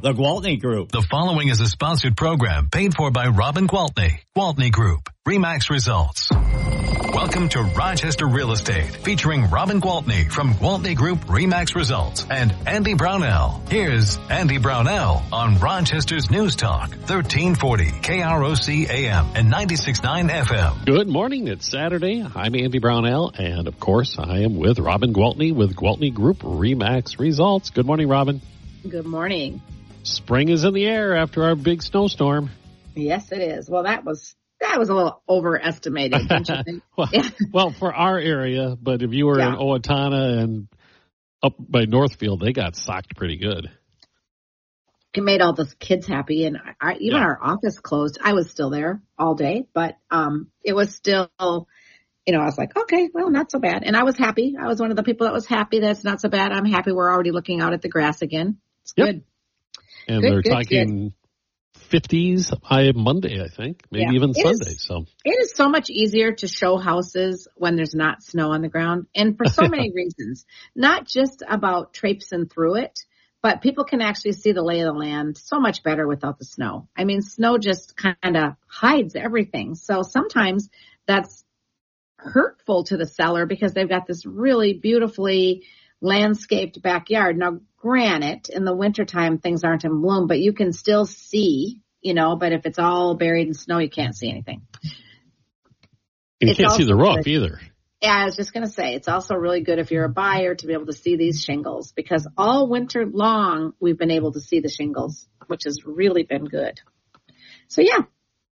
The Gwaltney Group. The following is a sponsored program paid for by Robin Gwaltney. Gwaltney Group. RE/MAX results. Welcome to Rochester Real Estate, featuring Robin Gwaltney from Gwaltney Group RE/MAX Results and Andy Brownell. Here's Andy Brownell on Rochester's News Talk, 1340 KROC AM and 96.9 FM. Good morning. It's Saturday. I'm Andy Brownell, and of course, I am with Robin Gwaltney with Gwaltney Group RE/MAX Results. Good morning, Robin. Good morning. Spring is in the air after our big snowstorm. Yes, it is. Well, that was a little overestimated, don't you think? well, for our area, but if you were in Owatonna and up by Northfield, they got socked pretty good. It made all the kids happy, and our office closed. I was still there all day, but it was still, I was like, okay, well, not so bad. And I was happy. I was one of the people that was happy that it's not so bad. I'm happy we're already looking out at the grass again. It's good. And they're talking 50s by Monday, I think, maybe even Sunday. So it is so much easier to show houses when there's not snow on the ground, and for so many reasons, not just about traipsing through it, but people can actually see the lay of the land so much better without the snow. I mean, snow just kind of hides everything. So sometimes that's hurtful to the seller because they've got this really beautifully landscaped backyard. Now, granted, in the wintertime, things aren't in bloom, but you can still see, but if it's all buried in snow, you can't see anything. And you can't see the roof either. Yeah, I was just going to say, it's also really good if you're a buyer to be able to see these shingles, because all winter long, we've been able to see the shingles, which has really been good. So yeah,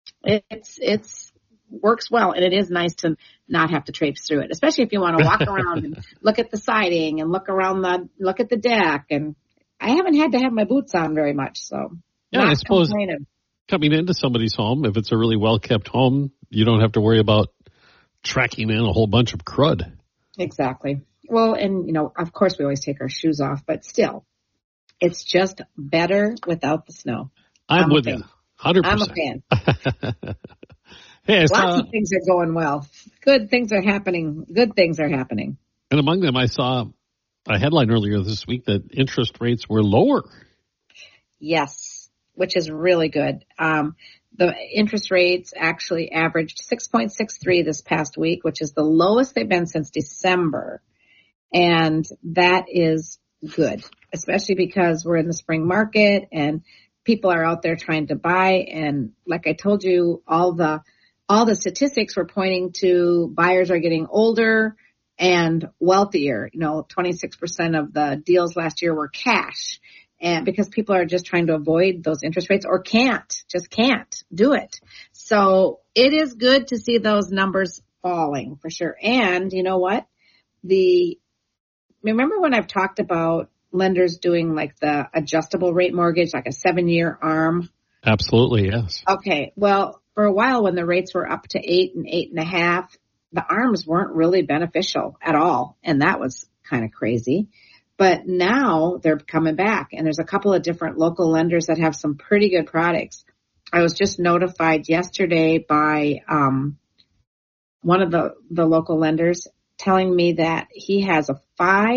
it's works well, and it is nice to not have to traipse through it, especially if you want to walk around and look at the siding and look at the deck. And I haven't had to have my boots on very much, so I suppose coming into somebody's home, if it's a really well kept home, you don't have to worry about tracking in a whole bunch of crud. Exactly. Well, and of course we always take our shoes off, but still, it's just better without the snow. I'm with you, 100%. I'm a fan. Hey, lots of things are going well. Good things are happening. Good things are happening. And among them, I saw a headline earlier this week that interest rates were lower. Yes, which is really good. The interest rates actually averaged 6.63 this past week, which is the lowest they've been since December. And that is good, especially because we're in the spring market and people are out there trying to buy. And like I told you, all the statistics were pointing to buyers are getting older and wealthier. 26% of the deals last year were cash. And because people are just trying to avoid those interest rates or can't do it. So it is good to see those numbers falling for sure. And you know what? Remember when I've talked about lenders doing like the adjustable rate mortgage, like a 7-year ARM? Absolutely, yes. Okay. Well, for a while when the rates were up to 8 and 8.5, the ARMs weren't really beneficial at all. And that was kind of crazy. But now they're coming back, and there's a couple of different local lenders that have some pretty good products. I was just notified yesterday by one of the local lenders telling me that he has a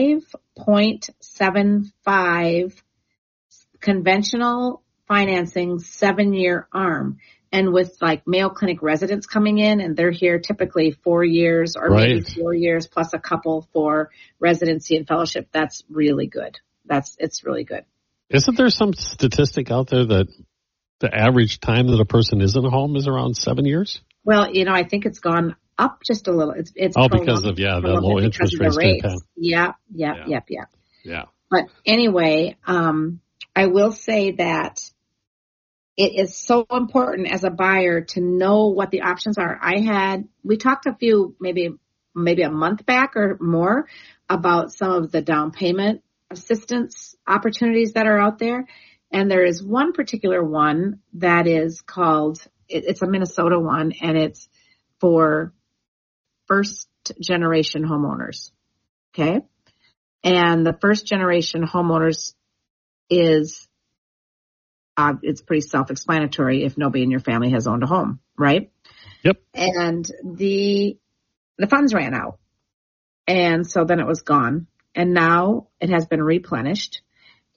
5.75 conventional financing 7-year ARM. And with like Mayo Clinic residents coming in, and they're here typically 4 years or maybe 4 years plus a couple for residency and fellowship, that's really good. It's really good. Isn't there some statistic out there that the average time that a person is in a home is around 7 years? Well, I think it's gone up just a little. It's because of the low interest rates. Yeah. Yeah. But anyway, I will say that it is so important as a buyer to know what the options are. We talked a few, maybe a month back or more, about some of the down payment assistance opportunities that are out there. And there is one particular one that is called, it's a Minnesota one, and it's for first generation homeowners. Okay. And the first generation homeowners is, it's pretty self-explanatory if nobody in your family has owned a home, right? Yep. And the funds ran out. And so then it was gone. And now it has been replenished.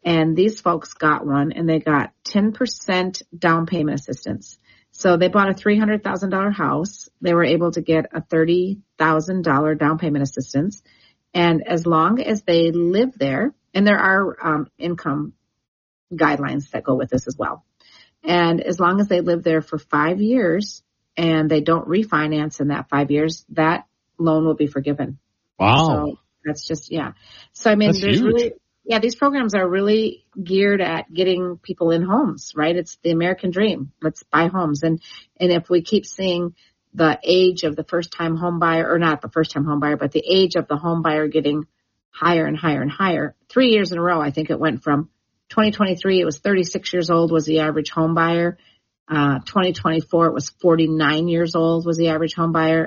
And these folks got one, and they got 10% down payment assistance. So they bought a $300,000 house. They were able to get a $30,000 down payment assistance. And as long as they live there, and there are income guidelines that go with this as well. And as long as they live there for 5 years and they don't refinance in that 5 years, that loan will be forgiven. Wow. So that's just, yeah. So, I mean, that's there's huge. really, yeah, these programs are really geared at getting people in homes, right? It's the American dream. Let's buy homes. And if we keep seeing the age of the first-time home buyer, or not the first-time home buyer, but the age of the home buyer getting higher and higher and higher. 3 years in a row, I think it went from 2023, it was 36 years old was the average home buyer. 2024, it was 49 years old was the average home buyer.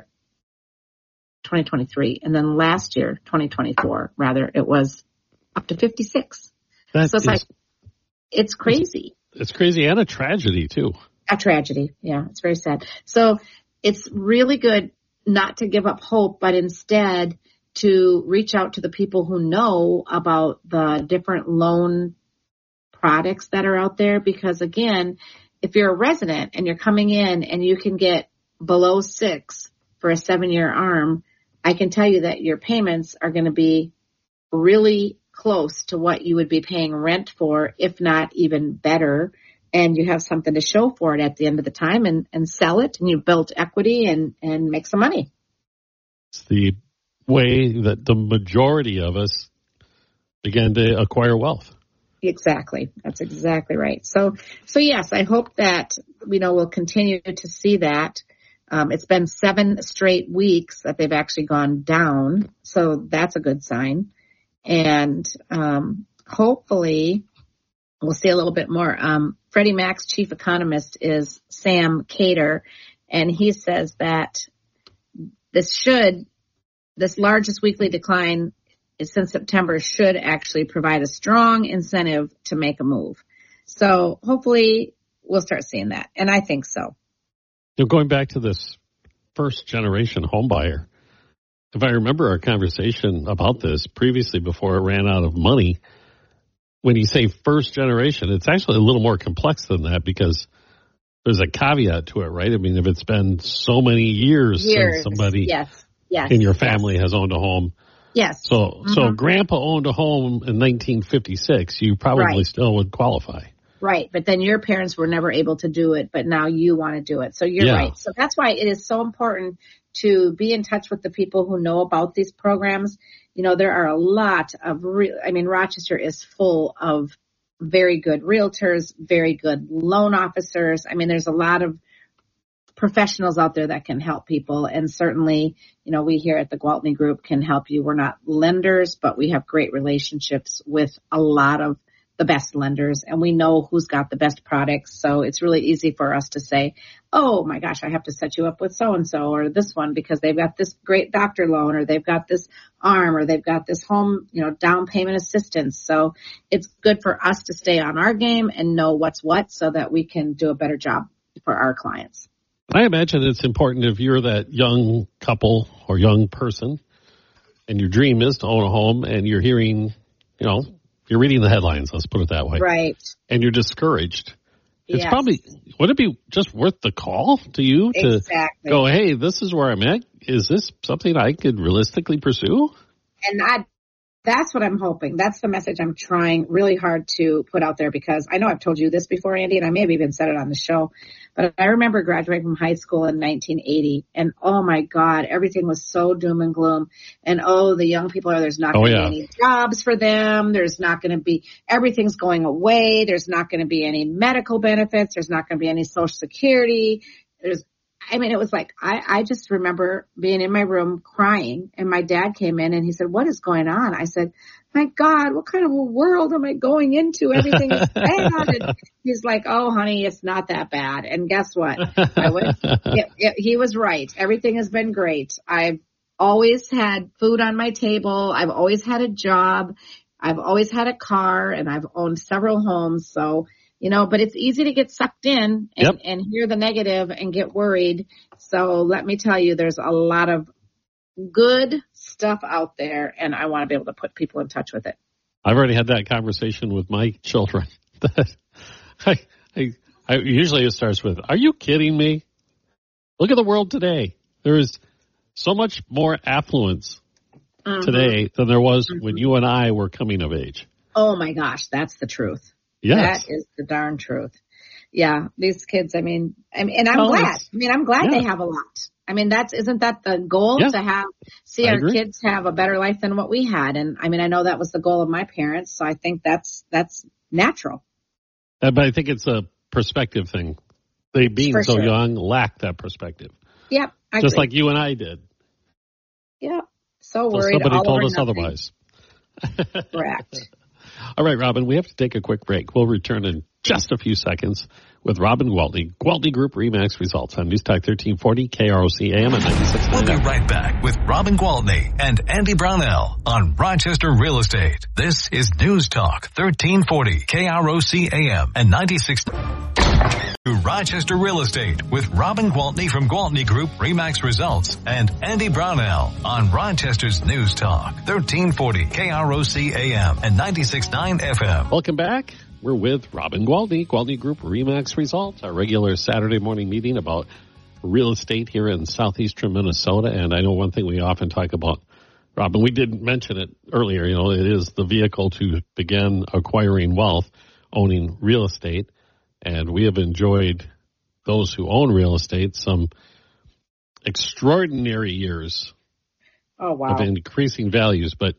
2023. And then last year, 2024, rather, it was up to 56. So it's it's crazy. It's crazy and a tragedy, too. A tragedy. Yeah, it's very sad. So it's really good not to give up hope, but instead to reach out to the people who know about the different loan products that are out there. Because again, if you're a resident and you're coming in and you can get below 6 for a 7-year ARM, I can tell you that your payments are going to be really close to what you would be paying rent for, if not even better. And you have something to show for it at the end of the time, and sell it, and you've built equity and make some money. It's the way that the majority of us began to acquire wealth. Exactly. That's exactly right. So yes, I hope that, we'll continue to see that. It's been 7 straight weeks that they've actually gone down. So that's a good sign. And, hopefully we'll see a little bit more. Freddie Mac's chief economist is Sam Cater, and he says that this largest weekly decline since September should actually provide a strong incentive to make a move. So hopefully we'll start seeing that. And I think so. Going back to this first generation home buyer, if I remember our conversation about this previously before it ran out of money, when you say first generation, it's actually a little more complex than that, because there's a caveat to it, right? I mean, if it's been so many years since somebody in your family has owned a home. Yes. So grandpa owned a home in 1956, you probably still would qualify. Right. But then your parents were never able to do it, but now you want to do it. So you're right. So that's why it is so important to be in touch with the people who know about these programs. There are a lot of Rochester is full of very good realtors, very good loan officers. I mean, there's a lot of professionals out there that can help people. And certainly, we here at the Gwaltney Group can help you. We're not lenders, but we have great relationships with a lot of the best lenders, and we know who's got the best products. So it's really easy for us to say, oh my gosh, I have to set you up with so-and-so or this one because they've got this great doctor loan, or they've got this ARM, or they've got this home, down payment assistance. So it's good for us to stay on our game and know what's what so that we can do a better job for our clients. I imagine it's important if you're that young couple or young person and your dream is to own a home, and you're hearing, you're reading the headlines, let's put it that way. Right. And you're discouraged. It's probably, would it be just worth the call to you to go, hey, this is where I'm at. Is this something I could realistically pursue? And that's what I'm hoping. That's the message I'm trying really hard to put out there, because I know I've told you this before, Andy, and I may have even said it on the show, but I remember graduating from high school in 1980, and oh my God, everything was so doom and gloom. And the young people there's not going to be any jobs for them. There's not going to be, everything's going away. There's not going to be any medical benefits. There's not going to be any Social Security. It was like, I just remember being in my room crying, and my dad came in and he said, what is going on? I said, my God, what kind of a world am I going into? Everything is bad. And he's like, oh, honey, it's not that bad. And guess what? He was right. Everything has been great. I've always had food on my table. I've always had a job. I've always had a car, and I've owned several homes. So, but it's easy to get sucked in and hear the negative and get worried. So let me tell you, there's a lot of good stuff out there, and I want to be able to put people in touch with it. I've already had that conversation with my children. I usually it starts with, "Are you kidding me? Look at the world today. There is so much more affluence today than there was when you and I were coming of age." Oh my gosh, that's the truth. Yes. That is the darn truth. Yeah, these kids, and I'm glad. I'm glad they have a lot. Isn't that the goal to see our kids have a better life than what we had? And I know that was the goal of my parents. So I think that's natural. But I think it's a perspective thing. They being so young lack that perspective. Yep. Just like you and I did. Yeah. So worried. Somebody told us otherwise. Correct. All right, Robin, we have to take a quick break. We'll return in just a few seconds with Robin Gwaltney, Gwaltney Group RE/MAX Results on News Talk 1340, KROC AM at 96.9. We'll be right back with Robin Gwaltney and Andy Brownell on Rochester Real Estate. This is News Talk 1340, KROC AM and 96. To Rochester Real Estate with Robin Gwaltney from Gwaltney Group RE/MAX Results and Andy Brownell on Rochester's News Talk 1340 KROC AM and 96.9 FM. Welcome back. We're with Robin Gwaltney, Gwaltney Group RE/MAX Results, our regular Saturday morning meeting about real estate here in southeastern Minnesota. And I know one thing we often talk about, Robin, we didn't mention it earlier, it is the vehicle to begin acquiring wealth, owning real estate. And we have enjoyed, those who own real estate, some extraordinary years of increasing values. But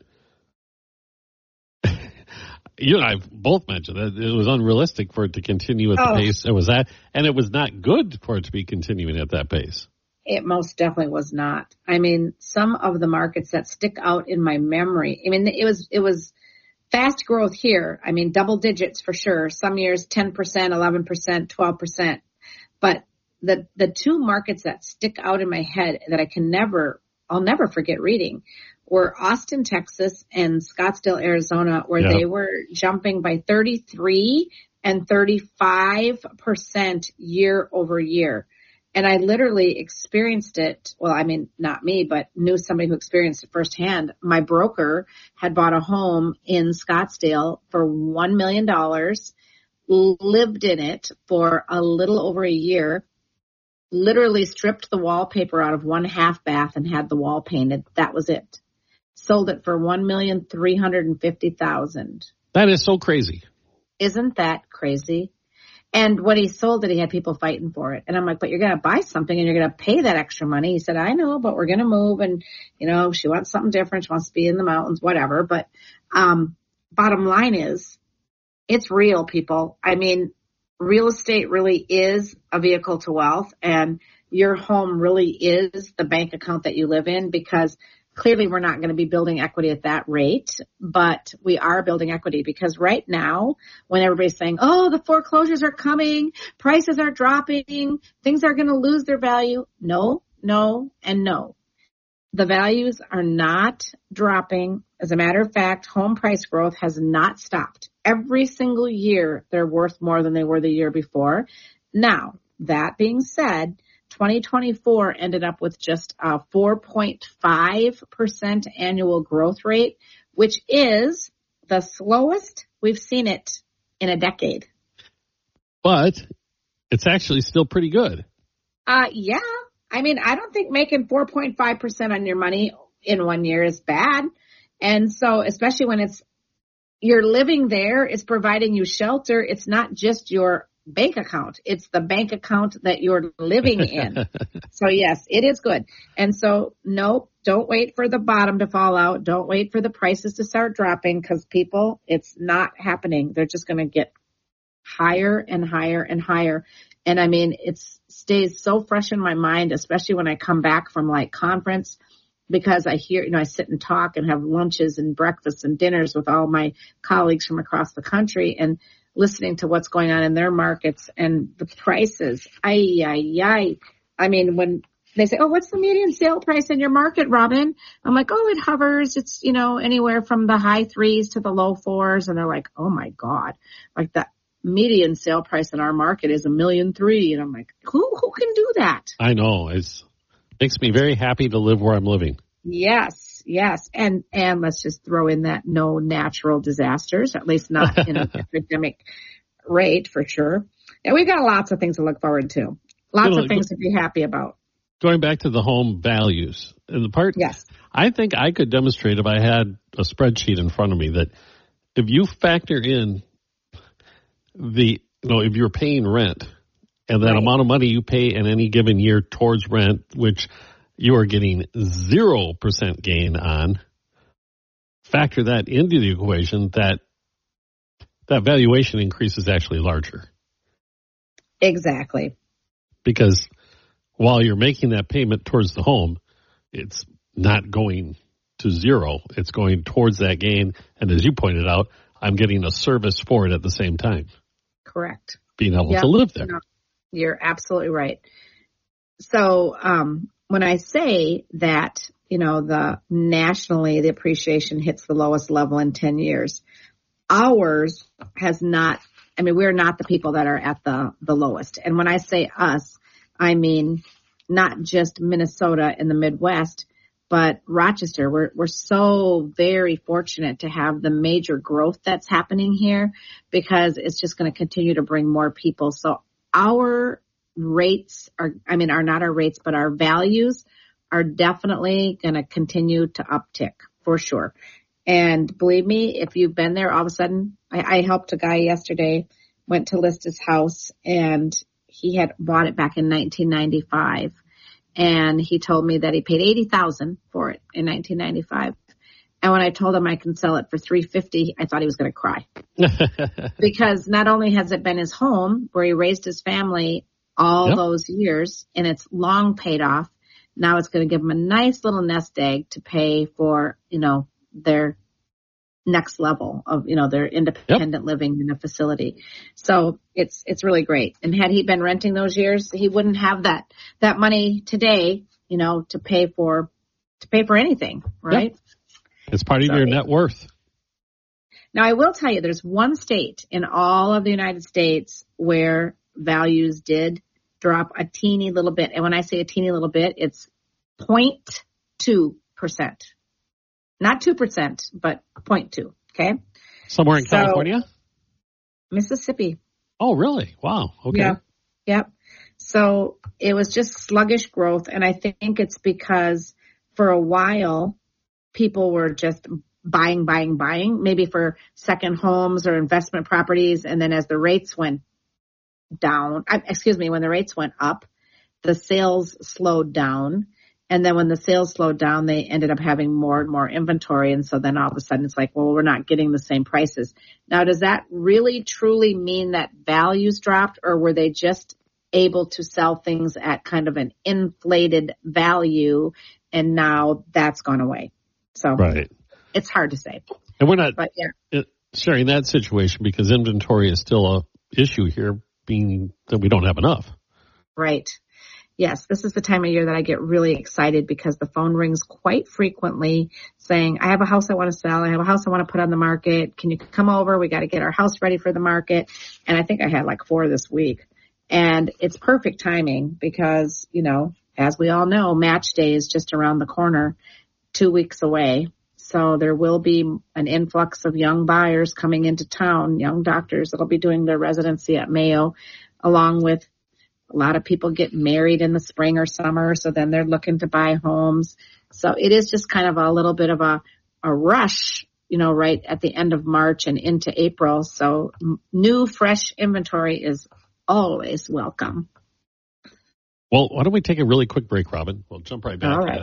you and I both mentioned that it was unrealistic for it to continue at the pace it was at, and it was not good for it to be continuing at that pace. It most definitely was not. Some of the markets that stick out in my memory, it was fast growth here. Double digits for sure. Some years 10%, 11%, 12%. But the two markets that stick out in my head that I'll never forget reading were Austin, Texas and Scottsdale, Arizona, where they were jumping by 33 and 35% year over year. And I literally experienced it. Well, not me, but knew somebody who experienced it firsthand. My broker had bought a home in Scottsdale for $1 million, lived in it for a little over a year, literally stripped the wallpaper out of one half bath and had the wall painted. That was it. Sold it for $1,350,000. That is so crazy. Isn't that crazy? And when he sold it, he had people fighting for it. And I'm like, but you're going to buy something and you're going to pay that extra money. He said, I know, but we're going to move. And, she wants something different. She wants to be in the mountains, whatever. But bottom line is, it's real, people. Real estate really is a vehicle to wealth. And your home really is the bank account that you live in, because clearly we're not going to be building equity at that rate, but we are building equity, because right now when everybody's saying, oh, the foreclosures are coming, prices are dropping, things are going to lose their value. No, and no. The values are not dropping. As a matter of fact, home price growth has not stopped. Every single year they're worth more than they were the year before. Now, that being said, 2024 ended up with just a 4.5% annual growth rate, which is the slowest we've seen it in a decade. But it's actually still pretty good. Yeah. I don't think making 4.5% on your money in 1 year is bad. And so, especially when you're living there, it's providing you shelter. It's not just your bank account. It's the bank account that you're living in. So yes, it is good. And so no, don't wait for the bottom to fall out. Don't wait for the prices to start dropping, because people, it's not happening. They're just going to get higher and higher and higher. And it stays so fresh in my mind, especially when I come back from conference, because I hear, I sit and talk and have lunches and breakfasts and dinners with all my colleagues from across the country, and listening to what's going on in their markets and the prices. When they say, oh, what's the median sale price in your market, Robin? I'm like, oh, it hovers. It's, anywhere from the high 3s to the low 4s. And they're like, oh my God, the median sale price in our market is $1.3 million. And I'm like, who can do that? I know. It makes me very happy to live where I'm living. Yes. yes. And let's just throw in that no natural disasters, at least not in an epidemic rate for sure. And we've got lots of things to look forward to. Lots of things to be happy about. Going back to the home values, and the part, yes, I think I could demonstrate if I had a spreadsheet in front of me that if you factor in if you're paying rent and that amount of money you pay in any given year towards rent, which you are getting 0% gain on, factor that into the equation, that valuation increase is actually larger. Exactly. Because while you're making that payment towards the home, it's not going to zero. It's going towards that gain. And as you pointed out, I'm getting a service for it at the same time. Correct. Being able to live there. No, you're absolutely right. So when I say that, nationally the appreciation hits the lowest level in 10 years, ours has not. I mean, we're not the people that are at the lowest. And when I say us, I mean not just Minnesota and the Midwest, but Rochester. We're so very fortunate to have the major growth that's happening here because it's just going to continue to bring more people. So our rates are not our rates, but our values are definitely going to continue to uptick for sure. And believe me, if you've been there, all of a sudden, I helped a guy yesterday, went to list his house, and he had bought it back in 1995. And he told me that he paid $80,000 for it in 1995. And when I told him I can sell it for $350,000, I thought he was going to cry. Because not only has it been his home where he raised his family all those years, and it's long paid off, now it's going to give him a nice little nest egg to pay for, their next level of, their independent living in a facility. So it's really great. And had he been renting those years, he wouldn't have that money today, to pay for anything, right? Yep. It's part of your net worth. Now, I will tell you, there's one state in all of the United States where values did drop a teeny little bit. And when I say a teeny little bit, it's 0.2%. Not 2%, but 0.2. Okay. Somewhere in California? Mississippi. Oh, really? Wow. Okay. Yeah. Yep. So it was just sluggish growth. And I think it's because for a while, people were just buying, maybe for second homes or investment properties. And then as the rates went down, when the rates went up, the sales slowed down. And then when the sales slowed down, they ended up having more and more inventory. And so then all of a sudden it's like, well, we're not getting the same prices. Now, does that really truly mean that values dropped, or were they just able to sell things at kind of an inflated value and now that's gone away? So It's hard to say. And we're not sharing that situation because inventory is still a issue here, being that we don't have enough. Right. Yes, this is the time of year that I get really excited because the phone rings quite frequently saying, I have a house I want to sell. I have a house I want to put on the market. Can you come over? We got to get our house ready for the market. And I think I had like 4 this week. And it's perfect timing because, as we all know, match day is just around the corner, 2 weeks away. So there will be an influx of young buyers coming into town, young doctors that'll be doing their residency at Mayo, along with a lot of people get married in the spring or summer, so then they're looking to buy homes. So it is just kind of a little bit of a rush, right at the end of March and into April. So new, fresh inventory is always welcome. Well, why don't we take a really quick break, Robin? We'll jump right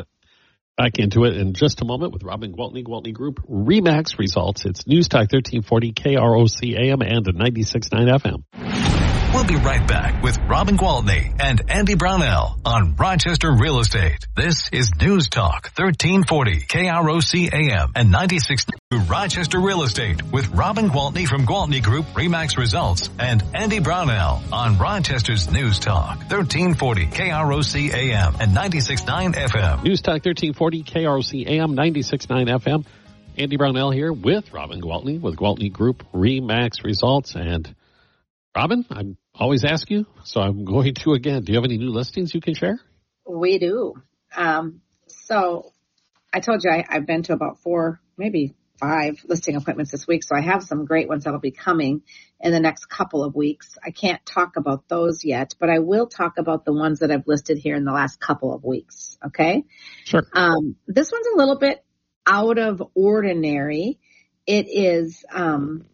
back into it in just a moment with Robin Gwaltney, Gwaltney Group, RE/MAX Results. It's News Talk 1340 KROC AM and 96.9 FM. We'll be right back with Robin Gwaltney and Andy Brownell on Rochester Real Estate. This is News Talk 1340 KROC AM and 96.9 Rochester Real Estate with Robin Gwaltney from Gwaltney Group, RE/MAX Results, and Andy Brownell on Rochester's News Talk 1340 KROC AM and 96.9 FM. News Talk 1340 KROC AM 96.9 FM. Andy Brownell here with Robin Gwaltney with Gwaltney Group, RE/MAX Results. And Robin, I always ask you, so I'm going to again. Do you have any new listings you can share? We do. So I told you I've been to about 4, maybe 5 listing appointments this week, so I have some great ones that'll be coming in the next couple of weeks. I can't talk about those yet, but I will talk about the ones that I've listed here in the last couple of weeks, okay? Sure. This one's a little bit out of ordinary. It is on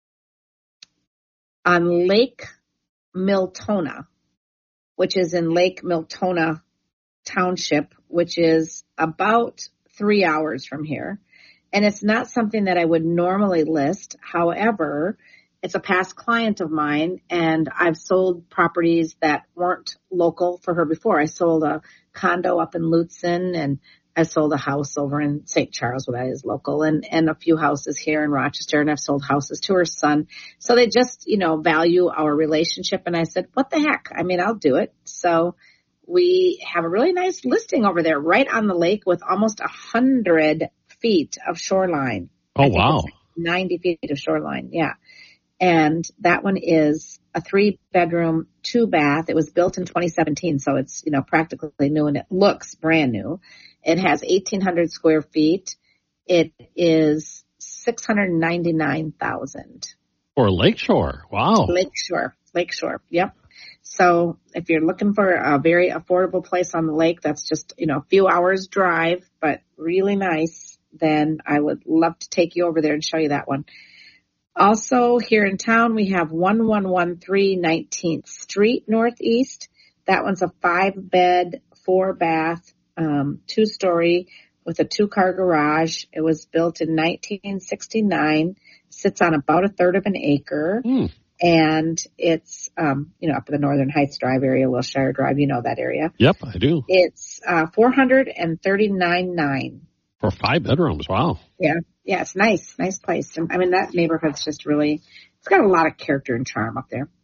Lake Miltona, which is in Lake Miltona Township, which is about 3 hours from here. And it's not something that I would normally list. However, it's a past client of mine, and I've sold properties that weren't local for her before. I sold a condo up in Lutsen, and I sold a house over in St. Charles, where that is local, and a few houses here in Rochester, and I've sold houses to her son. So they just, value our relationship. And I said, what the heck? I mean, I'll do it. So we have a really nice listing over there right on the lake with almost 100 feet of shoreline. Oh, wow. 90 feet of shoreline. Yeah. And that one is a 3-bedroom, 2-bath. It was built in 2017. So it's, practically new, and it looks brand new. It has 1,800 square feet. It is $699,000. For Lakeshore. Wow. Lakeshore. Yep. So if you're looking for a very affordable place on the lake, that's just, a few hours drive, but really nice, then I would love to take you over there and show you that one. Also here in town, we have 1113 19th Street Northeast. That one's a 5-bed, 4-bath, 2-story with a 2-car garage. It was built in 1969, sits on about a third of an acre. And it's, up in the Northern Heights Drive area, Wilshire Drive, that area. Yep, I do. It's $439,900. For 5 bedrooms, wow. Yeah, it's nice place. I mean, that neighborhood's just really, it's got a lot of character and charm up there.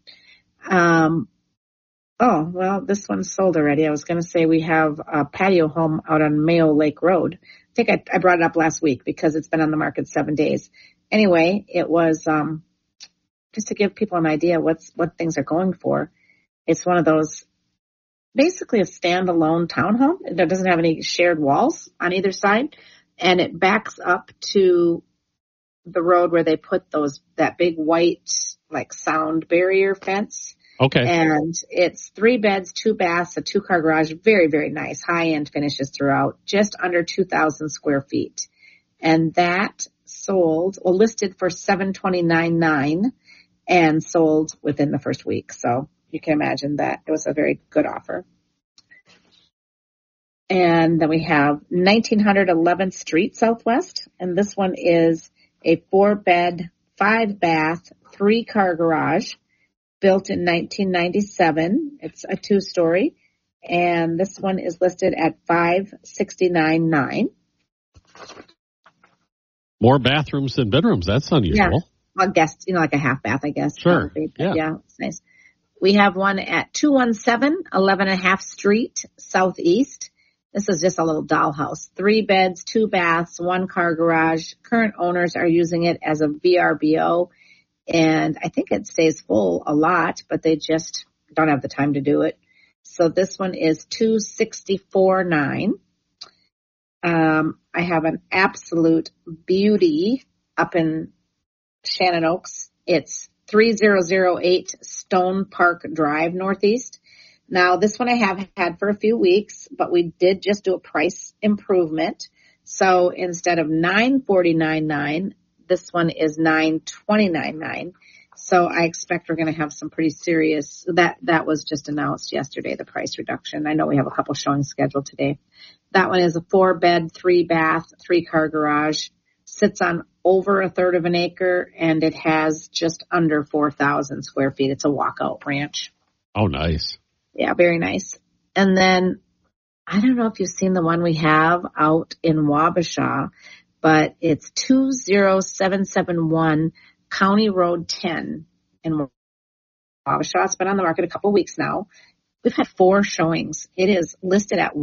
This one's sold already. I was going to say we have a patio home out on Mayo Lake Road. I think I brought it up last week because it's been on the market 7 days. Anyway, it was, just to give people an idea what things are going for. It's one of those, basically a standalone townhome that doesn't have any shared walls on either side. And it backs up to the road where they put that big white, sound barrier fence. Okay. And it's 3 beds, 2 baths, a 2-car garage. Very, very nice. High-end finishes throughout. Just under 2,000 square feet. And that listed for $729,900. And sold within the first week. So you can imagine that it was a very good offer. And then we have 1900 11th Street Southwest. And this one is a 4-bed, 5-bath, 3-car garage built in 1997. It's a 2-story. And this one is listed at $569,900. More bathrooms than bedrooms. That's unusual. Yeah. I guess, like a half bath, I guess. Sure. Probably. Yeah, it's nice. We have one at 217 11.5 Street Southeast. This is just a little dollhouse. 3 beds, 2 baths, 1-car garage. Current owners are using it as a VRBO. And I think it stays full a lot, but they just don't have the time to do it. So this one is $264,900. I have an absolute beauty up in Shannon Oaks. It's 3008 Stone Park Drive Northeast. Now, this one I have had for a few weeks, but we did just do a price improvement. So instead of $949,900, this one is $929,900. So I expect we're going to have some pretty serious, that was just announced yesterday, the price reduction. I know we have a couple showings scheduled today. That one is a 4-bed, 3-bath, 3-car garage. Sits on over a third of an acre, and it has just under 4,000 square feet. It's a walkout ranch. Oh, nice. Yeah, very nice. And then I don't know if you've seen the one we have out in Wabasha, but it's 20771 County Road 10 in Wabasha. It's been on the market a couple of weeks now. We've had 4 showings. It is listed at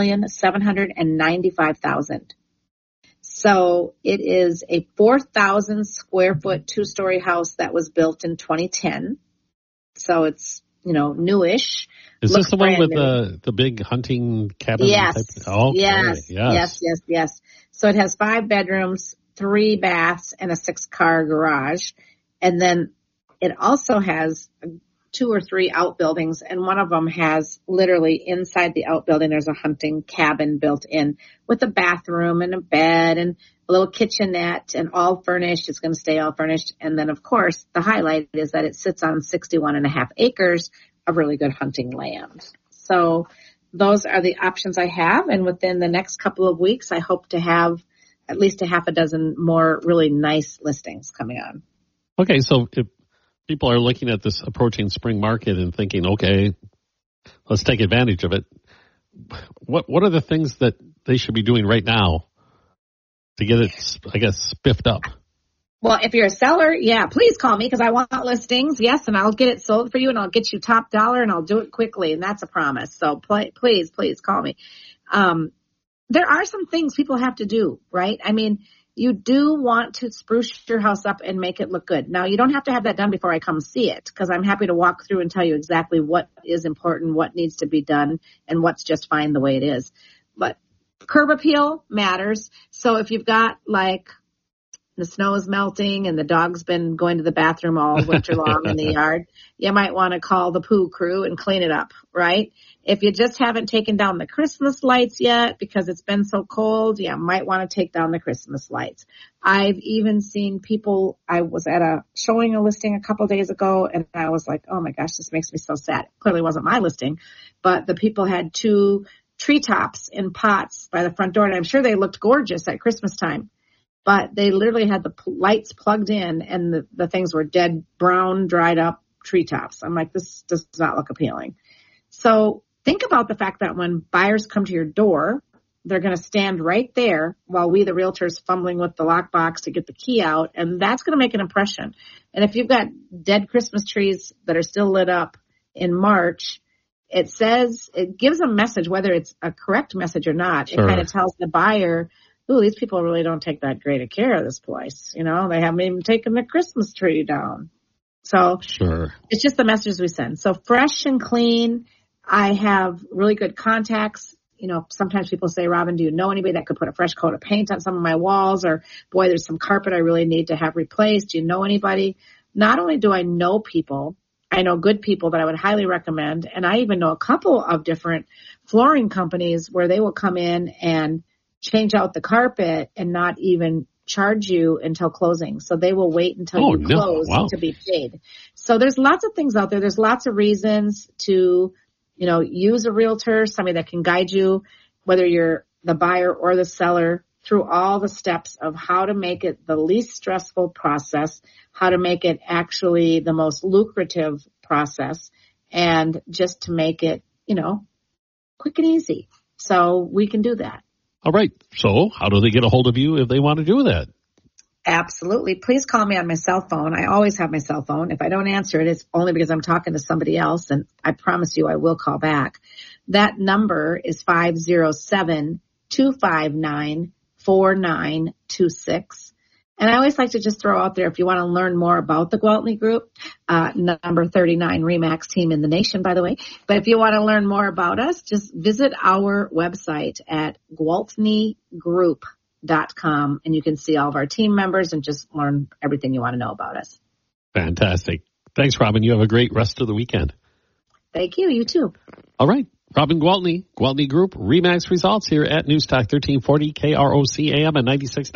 $1,795,000. So it is a 4,000 square foot 2-story house that was built in 2010. So it's newish. Is this the one with new. the big hunting cabin? Yes. Type? Okay. Yes. So it has 5 bedrooms, 3 baths, and a 6-car garage. And then it also has 2 or 3 outbuildings, and one of them has literally inside the outbuilding, there's a hunting cabin built in with a bathroom and a bed and a little kitchenette and all furnished. It's going to stay all furnished. And then, of course, the highlight is that it sits on 61.5 acres of really good hunting land. So those are the options I have. And within the next couple of weeks, I hope to have at least a half a dozen more really nice listings coming on. Okay, so if people are looking at this approaching spring market and thinking, okay, let's take advantage of it, what are the things that they should be doing right now to get it, I guess, spiffed up? Well, if you're a seller, please call me because I want listings. Yes, and I'll get it sold for you, and I'll get you top dollar, and I'll do it quickly, and that's a promise. So please call me. There are some things people have to do, right? I mean, you do want to spruce your house up and make it look good. Now, you don't have to have that done before I come see it because I'm happy to walk through and tell you exactly what is important, what needs to be done, and what's just fine the way it is. But curb appeal matters. So if you've got the snow is melting and the dog's been going to the bathroom all winter long in the yard, you might want to call the poo crew and clean it up, right? If you just haven't taken down the Christmas lights yet because it's been so cold, you might want to take down the Christmas lights. I've even seen people, I was at showing a listing a couple days ago and I was like, oh my gosh, this makes me so sad. Clearly wasn't my listing, but the people had 2 treetops in pots by the front door and I'm sure they looked gorgeous at Christmas time. But they literally had the lights plugged in and the things were dead, brown, dried up treetops. I'm like, this does not look appealing. So think about the fact that when buyers come to your door, they're going to stand right there while we, the realtors, fumbling with the lockbox to get the key out. And that's going to make an impression. And if you've got dead Christmas trees that are still lit up in March, it gives a message, whether it's a correct message or not. Sure. It kind of tells the buyer, ooh, these people really don't take that great a care of this place. They haven't even taken the Christmas tree down. So sure. It's just the messages we send. So fresh and clean. I have really good contacts. Sometimes people say, Robin, do you know anybody that could put a fresh coat of paint on some of my walls? Or, boy, there's some carpet I really need to have replaced. Do you know anybody? Not only do I know people, I know good people that I would highly recommend. And I even know a couple of different flooring companies where they will come in and change out the carpet and not even charge you until closing. So they will wait until you close to be paid. So there's lots of things out there. There's lots of reasons to, use a realtor, somebody that can guide you, whether you're the buyer or the seller, through all the steps of how to make it the least stressful process, how to make it actually the most lucrative process, and just to make it, quick and easy. So we can do that. All right. So how do they get a hold of you if they want to do that? Absolutely. Please call me on my cell phone. I always have my cell phone. If I don't answer it, it's only because I'm talking to somebody else, and I promise you I will call back. That number is 507-259-4926. And I always like to just throw out there, if you want to learn more about the Gwaltney Group, number 39 RE/MAX team in the nation, by the way. But if you want to learn more about us, just visit our website at gwaltneygroup.com, and you can see all of our team members and just learn everything you want to know about us. Fantastic. Thanks, Robin. You have a great rest of the weekend. Thank you. You too. All right. Robin Gwaltney, Gwaltney Group, RE/MAX results here at News Talk 1340 KROC AM and 96.